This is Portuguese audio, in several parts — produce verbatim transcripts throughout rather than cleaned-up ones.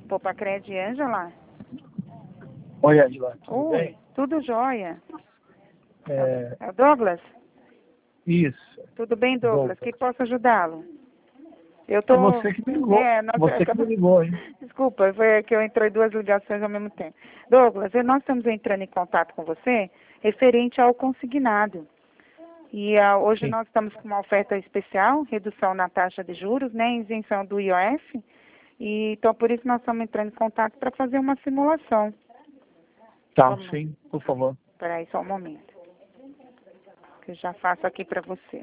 Poupa Cred, Ângela? Oi, Angela, tudo Oi, bem? tudo jóia. É, É o Douglas? isso. Tudo bem, Douglas? Douglas. Que posso ajudá-lo? Eu É tô... você que me ligou. É, nós... Você que me ligou, hein? Desculpa, foi que eu entrei duas ligações ao mesmo tempo. Douglas, nós estamos entrando em contato com você referente ao consignado. E ah, hoje Sim. nós estamos com uma oferta especial, redução na taxa de juros, né, isenção do I O F. E, então, por isso nós estamos entrando em contato para fazer uma simulação. Tá, Vamos. sim, por favor. Espera aí só um momento. Que eu já faço aqui para você.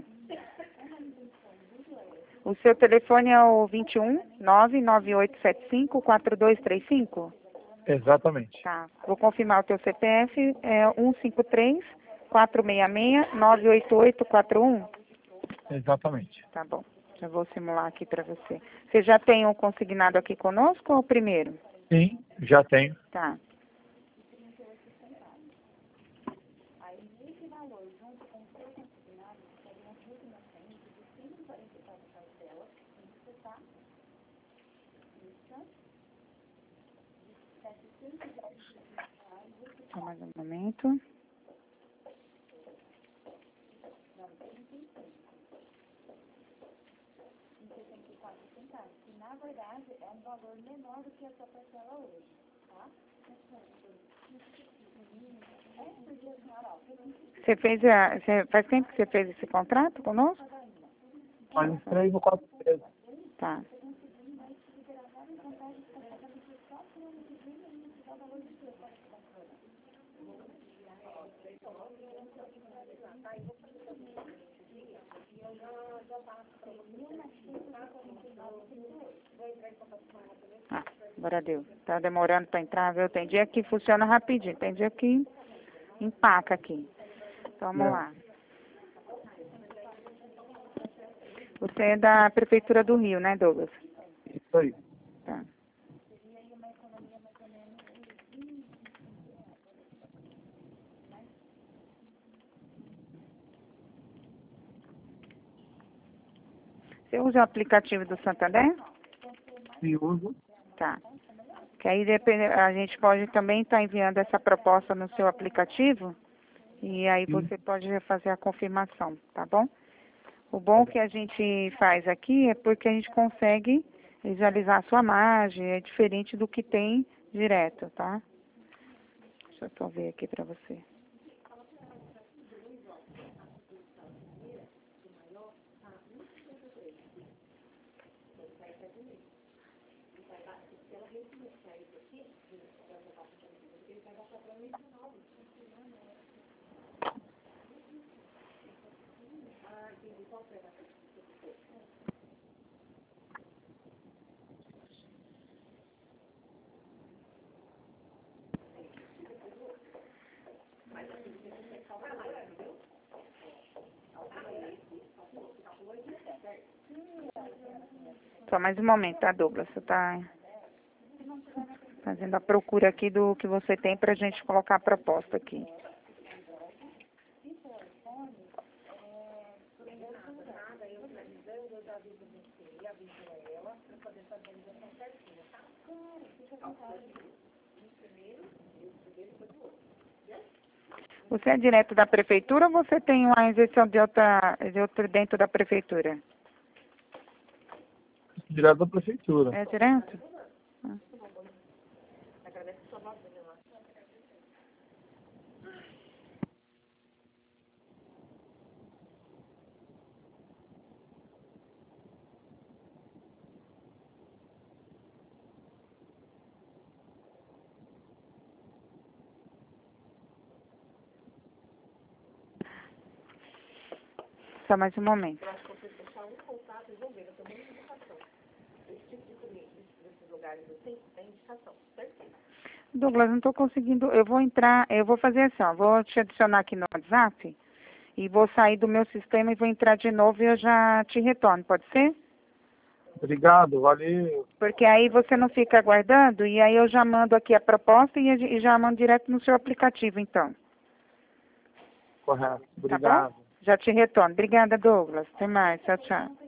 O seu telefone é o vinte e um, nove nove oito sete cinco, quatro dois três cinco? Exatamente. Tá. Vou confirmar o teu C P F, é um cinco três, quatro seis seis, nove oito oito quatro um? Exatamente. Tá bom. Já vou simular aqui para você. Você já tem um consignado aqui conosco ou o primeiro? Sim, já tenho. Tá. Só mais um momento. Na verdade, é um valor menor do que a sua parcela hoje, tá? Você fez a, você, faz tempo que você fez esse contrato conosco? Faz uns três ou quatro meses. Tá. Ah, agora deu. Tá demorando para entrar, viu? Tem dia que funciona rapidinho, tem dia que empaca aqui. Então, vamos É. lá. Você é da Prefeitura do Rio, né, Douglas? Isso aí. Tá. Você usa o aplicativo do Santander? E uso. Tá. Que aí depende, a gente pode também estar enviando essa proposta no seu aplicativo e aí Sim. você pode fazer a confirmação, tá bom? O bom que a gente faz aqui é porque a gente consegue visualizar a sua margem, é diferente do que tem direto, tá? Deixa eu só ver aqui para você. Só mais um momento, tá, Douglas? Você tá fazendo a procura aqui do que você tem pra gente colocar a proposta aqui. Você é direto da prefeitura ou você tem uma isenção de outra, de outra dentro da prefeitura? Direto da prefeitura. É direto? Ah. Só mais um momento. Douglas, não estou conseguindo. Eu vou entrar, eu vou fazer assim, ó, vou te adicionar aqui no WhatsApp e vou sair do meu sistema e vou entrar de novo e eu já te retorno, pode ser? Obrigado, valeu. Porque aí você não fica aguardando e aí eu já mando aqui a proposta e, e já mando direto no seu aplicativo, então. Correto. Tá Obrigado. bom? Já te retorno. Obrigada, Douglas. Até mais. Tchau, tchau.